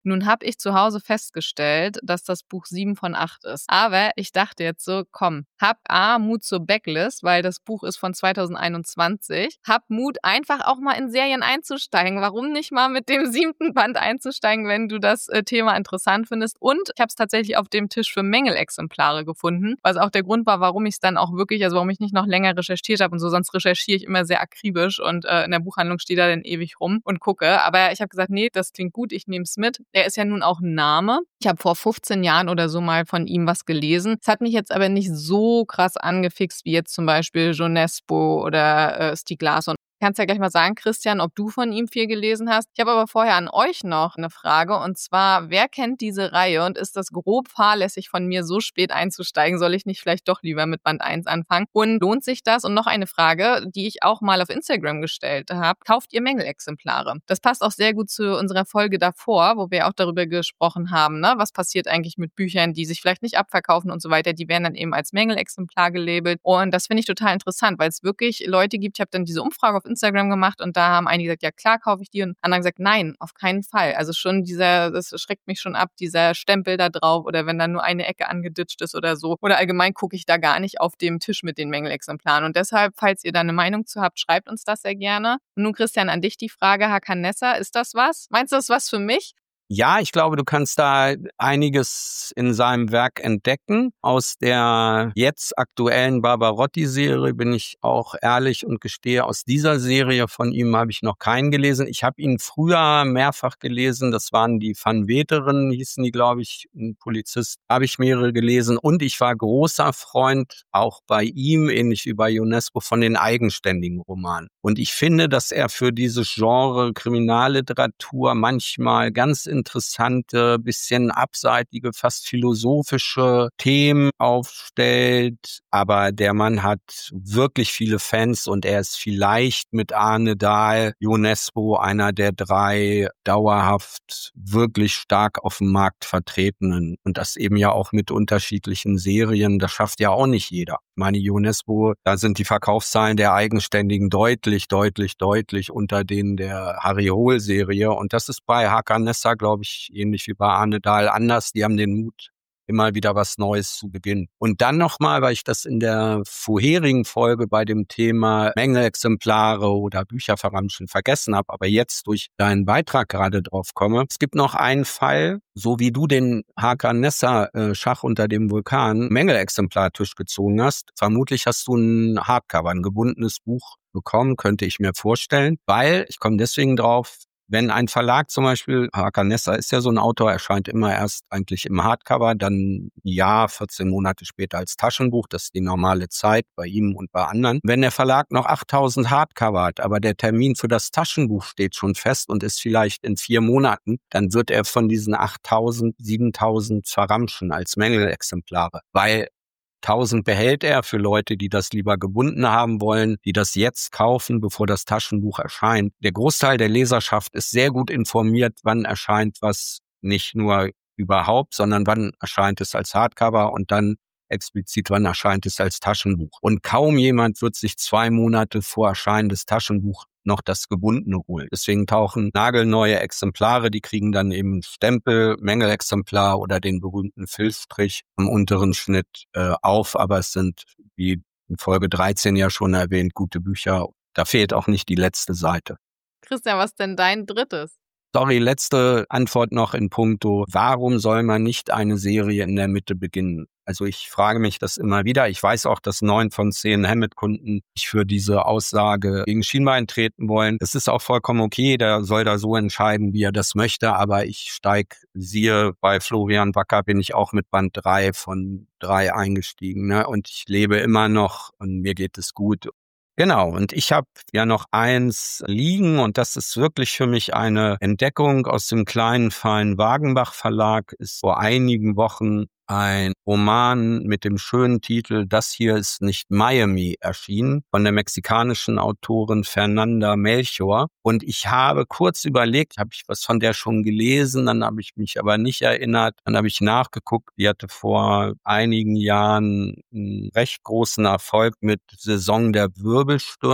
Nun habe ich zu Hause festgestellt, dass das Buch 7 von 8 ist. Aber ich dachte jetzt so, komm, hab Mut zur Backlist, weil das Buch ist von 2021. Hab Mut, einfach auch mal in Serien einzusteigen. Warum nicht mal mit dem 7. Band einzusteigen, wenn du das Thema interessant findest? Und ich habe es tatsächlich auf dem Tisch für Mängelexemplare gefunden, was auch der Grund war, warum ich es dann auch wirklich, also warum ich nicht noch länger recherchiert habe und so, sonst recherchiere ich immer sehr akribisch und in der Buchhandlung stehe da dann ewig rum und gucke. Aber ich habe gesagt, nee, das klingt gut, ich nehme es mit. Er ist ja nun auch ein Name. Ich habe vor 15 Jahren oder so mal von ihm was gelesen. Es hat mich jetzt aber nicht so krass angefixt wie jetzt zum Beispiel Ionesco oder Stieg Larsson. Kannst ja gleich mal sagen, Christian, ob du von ihm viel gelesen hast. Ich habe aber vorher an euch noch eine Frage, und zwar, wer kennt diese Reihe und ist das grob fahrlässig von mir, so spät einzusteigen? Soll ich nicht vielleicht doch lieber mit Band 1 anfangen? Und lohnt sich das? Und noch eine Frage, die ich auch mal auf Instagram gestellt habe. Kauft ihr Mängelexemplare? Das passt auch sehr gut zu unserer Folge davor, wo wir auch darüber gesprochen haben, ne? Was passiert eigentlich mit Büchern, die sich vielleicht nicht abverkaufen und so weiter. Die werden dann eben als Mängelexemplar gelabelt. Und das finde ich total interessant, weil es wirklich Leute gibt. Ich habe dann diese Umfrage auf Instagram gemacht und da haben einige gesagt, ja klar, kaufe ich die, und andere gesagt, nein, auf keinen Fall. Also schon das schreckt mich schon ab, dieser Stempel da drauf, oder wenn da nur eine Ecke angeditscht ist oder so. Oder allgemein gucke ich da gar nicht auf dem Tisch mit den Mängelexemplaren. Und deshalb, falls ihr da eine Meinung zu habt, schreibt uns das sehr gerne. Und nun, Christian, an dich die Frage, Hakan Nesser, ist das was? Meinst du, das ist was für mich? Ja, ich glaube, du kannst da einiges in seinem Werk entdecken. Aus der jetzt aktuellen Barbarotti-Serie bin ich auch ehrlich und gestehe, aus dieser Serie von ihm habe ich noch keinen gelesen. Ich habe ihn früher mehrfach gelesen. Das waren die Van Weteren, hießen die, glaube ich, ein Polizist. Habe ich mehrere gelesen. Und ich war großer Freund, auch bei ihm, ähnlich wie bei Ionesco, von den eigenständigen Romanen. Und ich finde, dass er für dieses Genre Kriminalliteratur manchmal ganz interessante, bisschen abseitige, fast philosophische Themen aufstellt. Aber der Mann hat wirklich viele Fans und er ist vielleicht mit Arne Dahl, Ionesco, einer der 3 dauerhaft wirklich stark auf dem Markt vertretenen. Und das eben ja auch mit unterschiedlichen Serien. Das schafft ja auch nicht jeder. Ich meine, Ionesco, da sind die Verkaufszahlen der Eigenständigen deutlich unter denen der Harry Hole-Serie. Und das ist bei Hakan Nesser, glaube ich, ähnlich wie bei Arne Dahl anders. Die haben den Mut, immer wieder was Neues zu beginnen. Und dann nochmal, weil ich das in der vorherigen Folge bei dem Thema Mängelexemplare oder Bücherverramschen vergessen habe, aber jetzt durch deinen Beitrag gerade drauf komme. Es gibt noch einen Fall, so wie du den Hakan Nesser Schach unter dem Vulkan Mängelexemplartisch gezogen hast. Vermutlich hast du ein Hardcover, ein gebundenes Buch bekommen, könnte ich mir vorstellen, weil, ich komme deswegen drauf, wenn ein Verlag zum Beispiel, Hakan Nesser ist ja so ein Autor, erscheint immer erst eigentlich im Hardcover, dann ein Jahr, 14 Monate später als Taschenbuch, das ist die normale Zeit bei ihm und bei anderen. Wenn der Verlag noch 8000 Hardcover hat, aber der Termin für das Taschenbuch steht schon fest und ist vielleicht in 4 Monaten, dann wird er von diesen 8000, 7000 verramschen als Mängelexemplare, weil 1000 behält er für Leute, die das lieber gebunden haben wollen, die das jetzt kaufen, bevor das Taschenbuch erscheint. Der Großteil der Leserschaft ist sehr gut informiert, wann erscheint was, nicht nur überhaupt, sondern wann erscheint es als Hardcover und dann explizit, wann erscheint es als Taschenbuch. Und kaum jemand wird sich 2 Monate vor Erscheinen des Taschenbuchs noch das Gebundene holen. Deswegen tauchen nagelneue Exemplare, die kriegen dann eben Stempel, Mängelexemplar oder den berühmten Filzstrich am unteren Schnitt auf. Aber es sind, wie in Folge 13 ja schon erwähnt, gute Bücher. Da fehlt auch nicht die letzte Seite. Christian, was ist denn dein drittes? Sorry, letzte Antwort noch in puncto, warum soll man nicht eine Serie in der Mitte beginnen? Also ich frage mich das immer wieder. Ich weiß auch, dass 9 von 10 Hammett-Kunden nicht für diese Aussage gegen Schienbein treten wollen. Das ist auch vollkommen okay. Der soll da so entscheiden, wie er das möchte. Aber siehe, bei Florian Wacker bin ich auch mit Band 3 von 3 eingestiegen, ne? Und ich lebe immer noch und mir geht es gut. Genau, und ich habe ja noch eins liegen und das ist wirklich für mich eine Entdeckung aus dem kleinen, feinen Wagenbach Verlag. Ist vor einigen Wochen ein Roman mit dem schönen Titel Das hier ist nicht Miami erschienen von der mexikanischen Autorin Fernanda Melchor. Und ich habe kurz überlegt, habe ich was von der schon gelesen, dann habe ich mich aber nicht erinnert. Dann habe ich nachgeguckt, die hatte vor einigen Jahren einen recht großen Erfolg mit Saison der Wirbelstürme.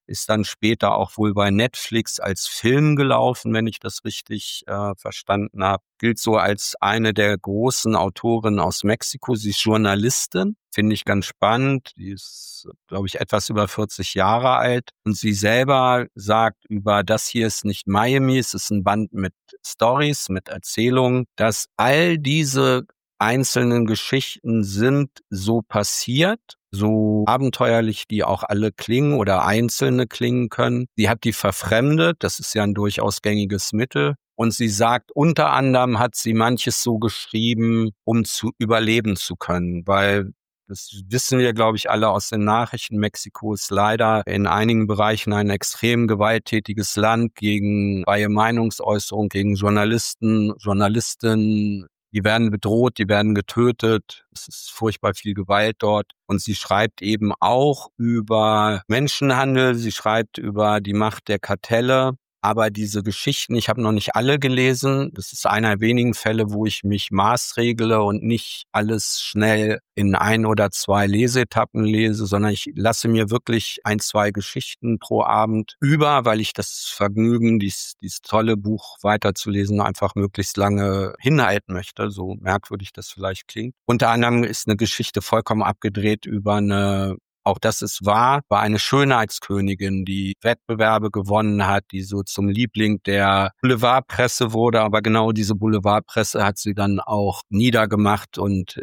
ist dann später auch wohl bei Netflix als Film gelaufen, wenn ich das richtig verstanden habe. Gilt so als eine der großen Autorinnen aus Mexiko. Sie ist Journalistin, finde ich ganz spannend. Die ist, glaube ich, etwas über 40 Jahre alt. Und sie selber sagt über das hier ist nicht Miami, es ist ein Band mit Stories, mit Erzählungen, dass all diese einzelnen Geschichten sind so passiert, so abenteuerlich die auch alle klingen oder einzelne klingen können. Sie hat die verfremdet, das ist ja ein durchaus gängiges Mittel. Und sie sagt, unter anderem hat sie manches so geschrieben, um zu überleben zu können, weil das wissen wir, glaube ich, alle aus den Nachrichten. Mexiko ist leider in einigen Bereichen ein extrem gewalttätiges Land gegen freie Meinungsäußerung, gegen Journalisten, Journalistinnen. Die werden bedroht, die werden getötet. Es ist furchtbar viel Gewalt dort. Und sie schreibt eben auch über Menschenhandel. Sie schreibt über die Macht der Kartelle. Aber diese Geschichten, ich habe noch nicht alle gelesen. Das ist einer der wenigen Fälle, wo ich mich maßregle und nicht alles schnell in 1 oder 2 Leseetappen lese, sondern ich lasse mir wirklich 1, 2 Geschichten pro Abend über, weil ich das Vergnügen, dieses tolle Buch weiterzulesen, einfach möglichst lange hinhalten möchte, so merkwürdig das vielleicht klingt. Unter anderem ist eine Geschichte vollkommen abgedreht über auch das ist wahr, war eine Schönheitskönigin, die Wettbewerbe gewonnen hat, die so zum Liebling der Boulevardpresse wurde. Aber genau diese Boulevardpresse hat sie dann auch niedergemacht und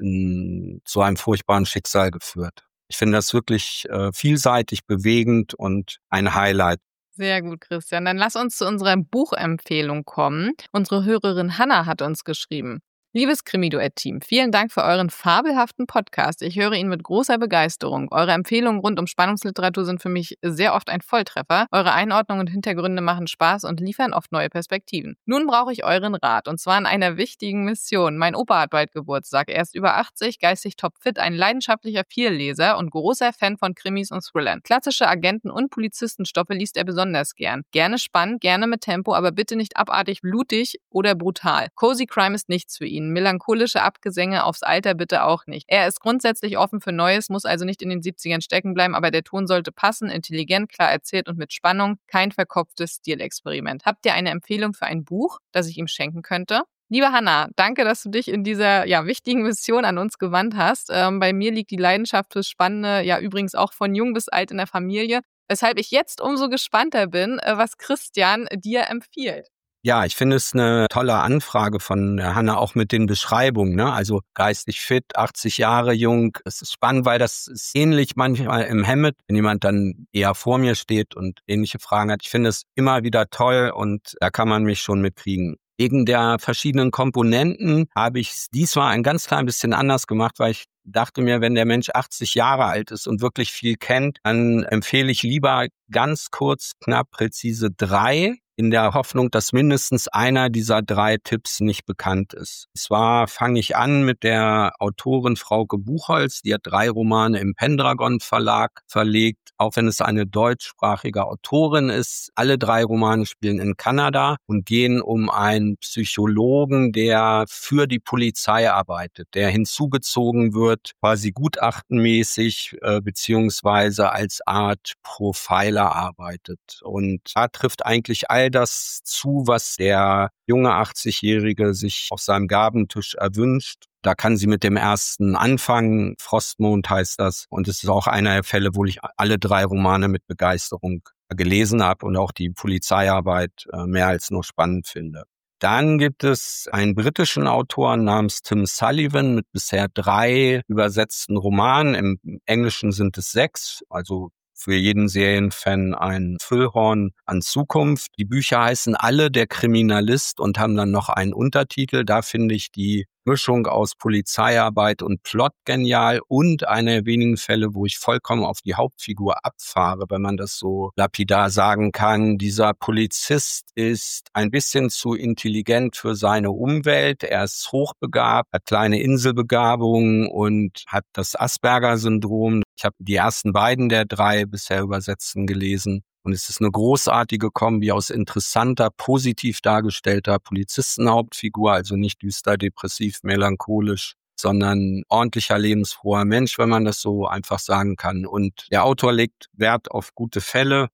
zu einem furchtbaren Schicksal geführt. Ich finde das wirklich vielseitig, bewegend und ein Highlight. Sehr gut, Christian. Dann lass uns zu unserer Buchempfehlung kommen. Unsere Hörerin Hanna hat uns geschrieben. Liebes Krimi-Duett-Team, vielen Dank für euren fabelhaften Podcast. Ich höre ihn mit großer Begeisterung. Eure Empfehlungen rund um Spannungsliteratur sind für mich sehr oft ein Volltreffer. Eure Einordnungen und Hintergründe machen Spaß und liefern oft neue Perspektiven. Nun brauche ich euren Rat, und zwar in einer wichtigen Mission. Mein Opa hat bald Geburtstag. Er ist über 80, geistig topfit, ein leidenschaftlicher Vielleser und großer Fan von Krimis und Thrillern. Klassische Agenten- und Polizistenstoffe liest er besonders gern. Gerne spannend, gerne mit Tempo, aber bitte nicht abartig, blutig oder brutal. Cozy Crime ist nichts für ihn. Melancholische Abgesänge aufs Alter bitte auch nicht. Er ist grundsätzlich offen für Neues, muss also nicht in den 70ern stecken bleiben, aber der Ton sollte passen, intelligent, klar erzählt und mit Spannung, kein verkopftes Stilexperiment. Habt ihr eine Empfehlung für ein Buch, das ich ihm schenken könnte? Liebe Hanna, danke, dass du dich in dieser wichtigen Mission an uns gewandt hast. Bei mir liegt die Leidenschaft fürs Spannende übrigens auch von jung bis alt in der Familie, weshalb ich jetzt umso gespannter bin, was Christian dir empfiehlt. Ja, ich finde es eine tolle Anfrage von Hanna, auch mit den Beschreibungen, ne? Also geistig fit, 80 Jahre jung. Es ist spannend, weil das ist ähnlich manchmal im Hammett, wenn jemand dann eher vor mir steht und ähnliche Fragen hat. Ich finde es immer wieder toll und da kann man mich schon mitkriegen. Wegen der verschiedenen Komponenten habe ich es diesmal ein ganz klein bisschen anders gemacht, weil ich dachte mir, wenn der Mensch 80 Jahre alt ist und wirklich viel kennt, dann empfehle ich lieber ganz kurz, knapp, präzise 3, in der Hoffnung, dass mindestens einer dieser 3 Tipps nicht bekannt ist. Und zwar fange ich an mit der Autorin Frauke Buchholz, die hat 3 Romane im Pendragon Verlag verlegt, auch wenn es eine deutschsprachige Autorin ist. Alle 3 Romane spielen in Kanada und gehen um einen Psychologen, der für die Polizei arbeitet, der hinzugezogen wird, quasi gutachtenmäßig, beziehungsweise als Art Profiler arbeitet. Und da trifft eigentlich all das zu, was der junge 80-Jährige sich auf seinem Gabentisch erwünscht. Da kann sie mit dem ersten anfangen. Frostmond heißt das. Und es ist auch einer der Fälle, wo ich alle 3 Romane mit Begeisterung gelesen habe und auch die Polizeiarbeit mehr als nur spannend finde. Dann gibt es einen britischen Autor namens Tim Sullivan mit bisher 3 übersetzten Romanen. Im Englischen sind es 6, also für jeden Serienfan ein Füllhorn an Zukunft. Die Bücher heißen alle Der Kriminalist und haben dann noch einen Untertitel. Da finde ich die Mischung aus Polizeiarbeit und Plot genial und eine der wenigen Fälle, wo ich vollkommen auf die Hauptfigur abfahre, wenn man das so lapidar sagen kann. Dieser Polizist ist ein bisschen zu intelligent für seine Umwelt. Er ist hochbegabt, hat kleine Inselbegabungen und hat das Asperger-Syndrom. Ich habe die ersten beiden der 3 bisher übersetzten gelesen. Und es ist eine großartige Kombi aus interessanter, positiv dargestellter Polizistenhauptfigur, also nicht düster, depressiv, melancholisch, sondern ordentlicher, lebensfroher Mensch, wenn man das so einfach sagen kann. Und der Autor legt Wert auf gute Fälle.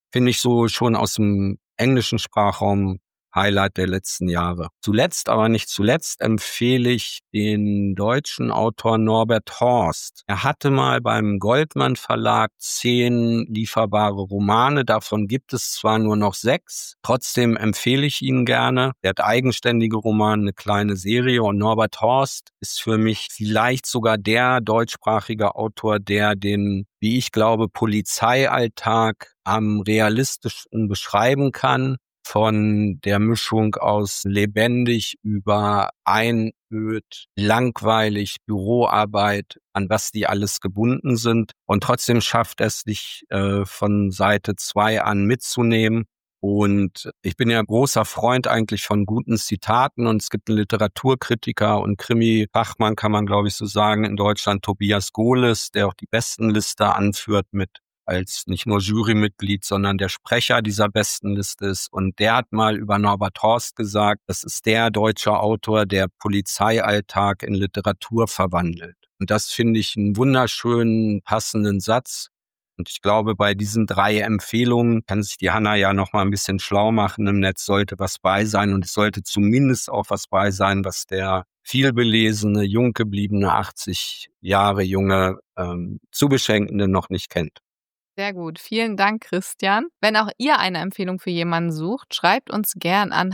finde ich so schon aus dem englischen Sprachraum Highlight der letzten Jahre. Zuletzt, aber nicht zuletzt, empfehle ich den deutschen Autor Norbert Horst. Er hatte mal beim Goldmann Verlag 10 lieferbare Romane. Davon gibt es zwar nur noch 6. Trotzdem empfehle ich ihn gerne. Er hat eigenständige Romane, eine kleine Serie. Und Norbert Horst ist für mich vielleicht sogar der deutschsprachige Autor, der den, wie ich glaube, Polizeialltag am realistischsten beschreiben kann. Von der Mischung aus lebendig über einöd, langweilig, Büroarbeit, an was die alles gebunden sind. Und trotzdem schafft es sich von Seite 2 an mitzunehmen. Und ich bin ja großer Freund eigentlich von guten Zitaten. Und es gibt einen Literaturkritiker und Krimi-Fachmann, kann man glaube ich so sagen, in Deutschland, Tobias Gohles, der auch die Bestenliste anführt mit als nicht nur Jurymitglied, sondern der Sprecher dieser Bestenliste ist. Und der hat mal über Norbert Horst gesagt, das ist der deutsche Autor, der Polizeialltag in Literatur verwandelt. Und das finde ich einen wunderschönen, passenden Satz. Und ich glaube, bei diesen 3 Empfehlungen kann sich die Hanna ja noch mal ein bisschen schlau machen. Im Netz sollte was bei sein und es sollte zumindest auch was bei sein, was der vielbelesene, jung gebliebene, 80 Jahre junge Zugeschenkte noch nicht kennt. Sehr gut. Vielen Dank, Christian. Wenn auch ihr eine Empfehlung für jemanden sucht, schreibt uns gern an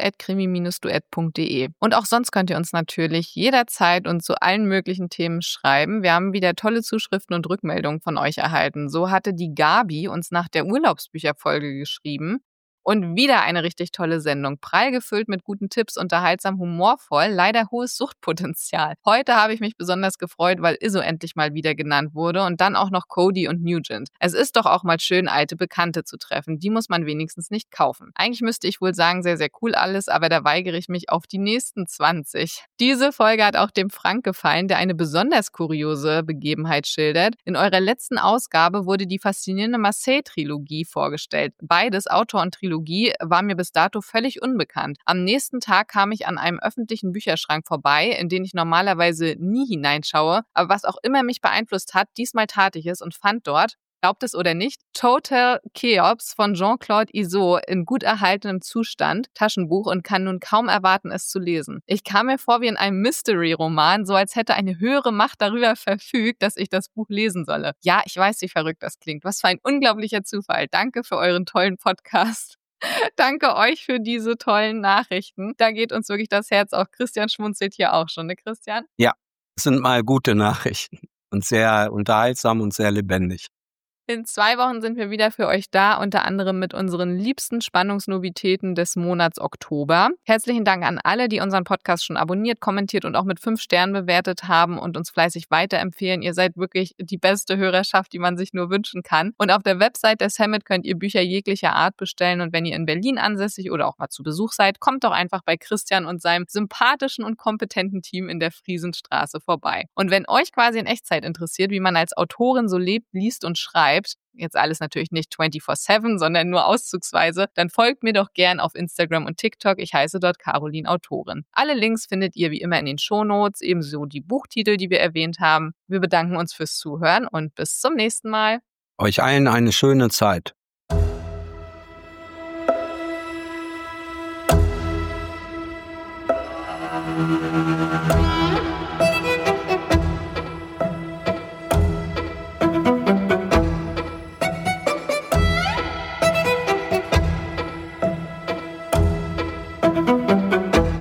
hallo@krimi-duett.de. Und auch sonst könnt ihr uns natürlich jederzeit und zu allen möglichen Themen schreiben. Wir haben wieder tolle Zuschriften und Rückmeldungen von euch erhalten. So hatte die Gabi uns nach der Urlaubsbücherfolge geschrieben. Und wieder eine richtig tolle Sendung. Prall gefüllt mit guten Tipps, unterhaltsam, humorvoll, leider hohes Suchtpotenzial. Heute habe ich mich besonders gefreut, weil Izzo endlich mal wieder genannt wurde und dann auch noch Cody und Nugent. Es ist doch auch mal schön, alte Bekannte zu treffen. Die muss man wenigstens nicht kaufen. Eigentlich müsste ich wohl sagen, sehr, sehr cool alles, aber da weigere ich mich auf die nächsten 20. Diese Folge hat auch dem Frank gefallen, der eine besonders kuriose Begebenheit schildert. In eurer letzten Ausgabe wurde die faszinierende Marseille-Trilogie vorgestellt. Beides, Autor und Trilogie, war mir bis dato völlig unbekannt. Am nächsten Tag kam ich an einem öffentlichen Bücherschrank vorbei, in den ich normalerweise nie hineinschaue, aber was auch immer mich beeinflusst hat, diesmal tat ich es und fand dort, glaubt es oder nicht, Total Cheops von Jean-Claude Izzo in gut erhaltenem Zustand, Taschenbuch, und kann nun kaum erwarten, es zu lesen. Ich kam mir vor wie in einem Mystery-Roman, so als hätte eine höhere Macht darüber verfügt, dass ich das Buch lesen solle. Ja, ich weiß, wie verrückt das klingt. Was für ein unglaublicher Zufall. Danke für euren tollen Podcast. Danke euch für diese tollen Nachrichten. Da geht uns wirklich das Herz auf. Christian schmunzelt hier auch schon, ne Christian? Ja, es sind mal gute Nachrichten und sehr unterhaltsam und sehr lebendig. In 2 Wochen sind wir wieder für euch da, unter anderem mit unseren liebsten Spannungsnovitäten des Monats Oktober. Herzlichen Dank an alle, die unseren Podcast schon abonniert, kommentiert und auch mit 5 Sternen bewertet haben und uns fleißig weiterempfehlen. Ihr seid wirklich die beste Hörerschaft, die man sich nur wünschen kann. Und auf der Website des Hammett könnt ihr Bücher jeglicher Art bestellen. Und wenn ihr in Berlin ansässig oder auch mal zu Besuch seid, kommt doch einfach bei Christian und seinem sympathischen und kompetenten Team in der Friesenstraße vorbei. Und wenn euch quasi in Echtzeit interessiert, wie man als Autorin so lebt, liest und schreibt, jetzt alles natürlich nicht 24/7, sondern nur auszugsweise, dann folgt mir doch gern auf Instagram und TikTok. Ich heiße dort Caroline Autorin. Alle Links findet ihr wie immer in den Shownotes, ebenso die Buchtitel, die wir erwähnt haben. Wir bedanken uns fürs Zuhören und bis zum nächsten Mal. Euch allen eine schöne Zeit.